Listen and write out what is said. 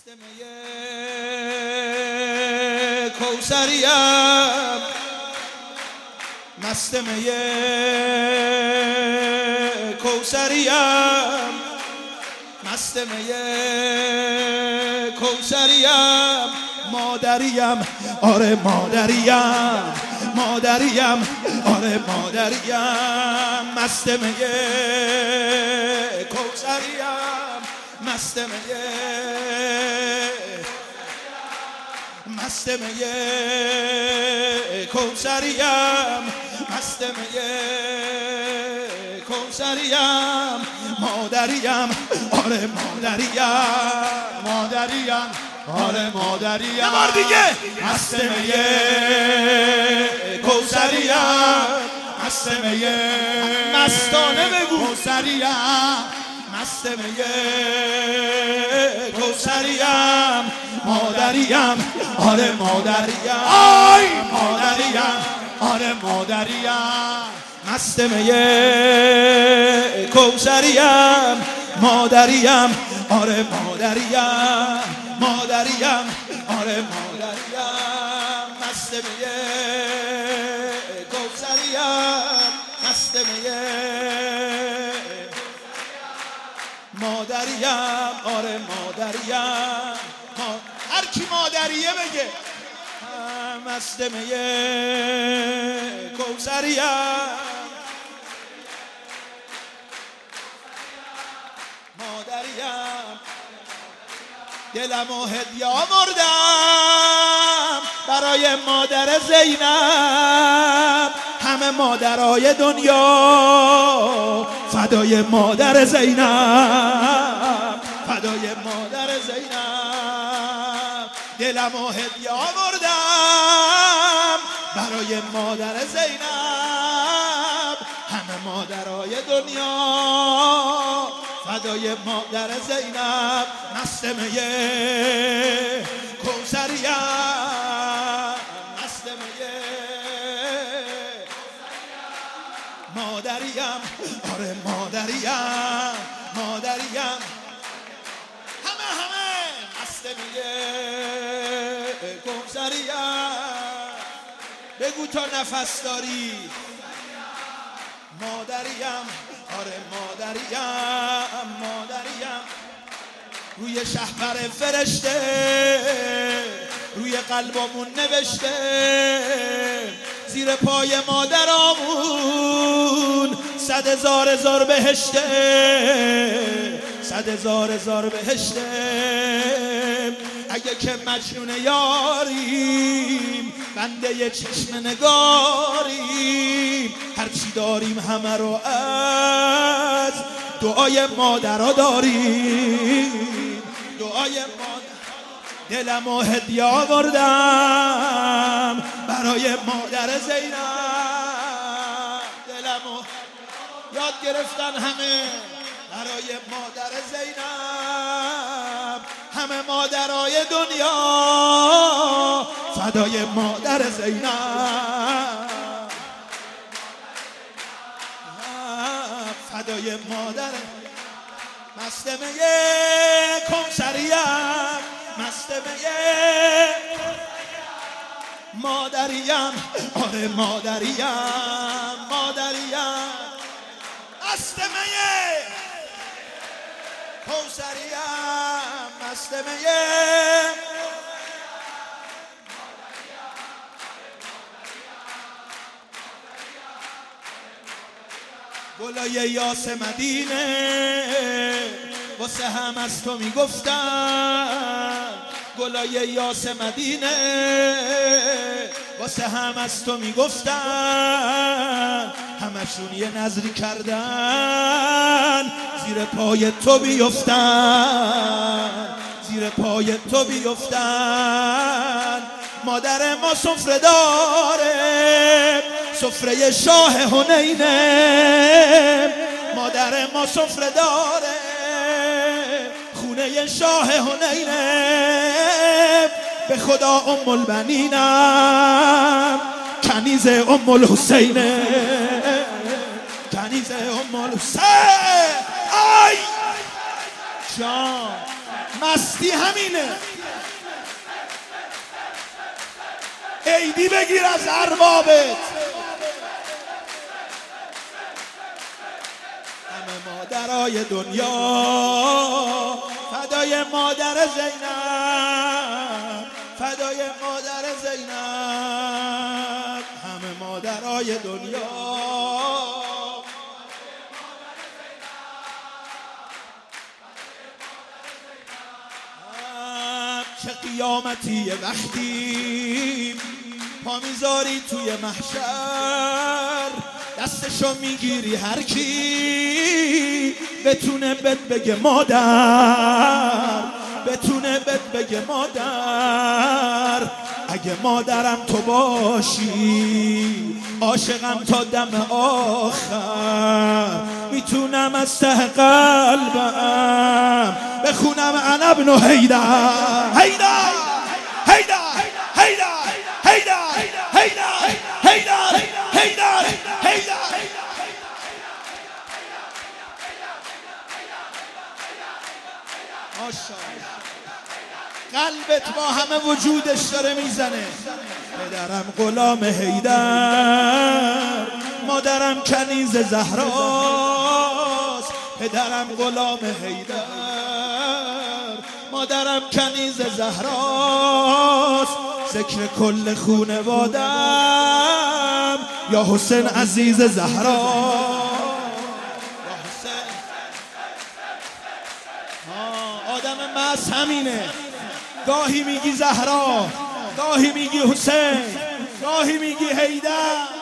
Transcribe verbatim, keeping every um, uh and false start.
مست می کوثریم، مست می کوثریم، مست می کوثریم، مادریم آره مادریم، مادریم آره مادریم، مست می کوثریم، مست می مست می کوثریم، مست می کوثریم، مادریم آره مادریم، مادریم آره مادریم، یه بار دیگه مست می کوثریم، مست می مستانه بگو کوثریم، مست می کوثریم، مادریم آره مادریم، آی مادریم آره مادریم، مست می کوثریم، مادریم آره مادریم، مادریم آره مادریم، مست می کوثریم، مست می مادریم آره مادریم، هر کی مادریه بگه، مست می کوثریم، مادریم، دلم و هدیه آوردم برای مادر زینب، همه مادرای دنیا فدای مادر زینب، فدای مادر زینب، دلم و هدیه آوردم برای مادر زینب، همه مادرای دنیا فدای مادر زینب، مست می کوثریم، مست می مادریم آره مادریم، مادریم همه همه مست می کوثریم، بگو تا نفس داری، مادریم آره مادریم، مادریم، روی شهپر فرشته روی قلبمون نوشته، زیر پای مادرامون صد هزار هزار بهشته، صد هزار هزار بهشته، اگه که مجنون یاریم بنده یه چشم نگاریم، هرچی داریم همه رو از دعای مادرها داریم، دعای مادر، دلم و هدیه آوردم برای مادر زینب، دلم و یاد گرفتن همه برای مادر زینب، همه مادرای دنیا فدای مادر زینب، فدای مادر، مست می کوثریم، مست می مادریم آره مادریم، مادریم، مست می کوثریم، مست می گلای یاس مدینه واسه هم از تو میگفتم، گلای یاس مدینه واسه هم از تو میگفتم، همشون یه نظری کردن زیر پای تو بیفتن، زیر پای تو بیفتن، مادر ما سفره داره سفره شاه حنینه، مادر ما سفره داره خونه شاه حنینه، به خدا ام البنینم کنیز ام الحسینه، کنیز ام الحسین، آی جان مستی همینه. عیدی بگیر از اربابت. همه مادرای دنیا فدای مادر زینب، فدای مادر زینب. همه مادرای دنیا چه قیامتی وقتی پا میذاری توی محشر، دستشو میگیری هر کی بتونه بهت بگه مادر، بتونه بهت بگه مادر. اگه مادرم تو باشی عاشقم تا دم آخر، میتونم از ته قلبم بخونم انا ابن حیدر. حیدر حیدر حیدر حیدر حیدر حیدر حیدر حیدر. ماشاءالله قلبت با همه وجودش داره میزنه. پدرم غلام حیدر، مادرم کنیز زهراست. پدرم غلام حیدر، مادرم کنیز زهراست. ذکر کل خونوادم یا حسین عزیز زهرا. یا حسین آدم مس همینه، گاهی میگی زهرا، گاهی میگی حسین، گاهی میگی حیدر.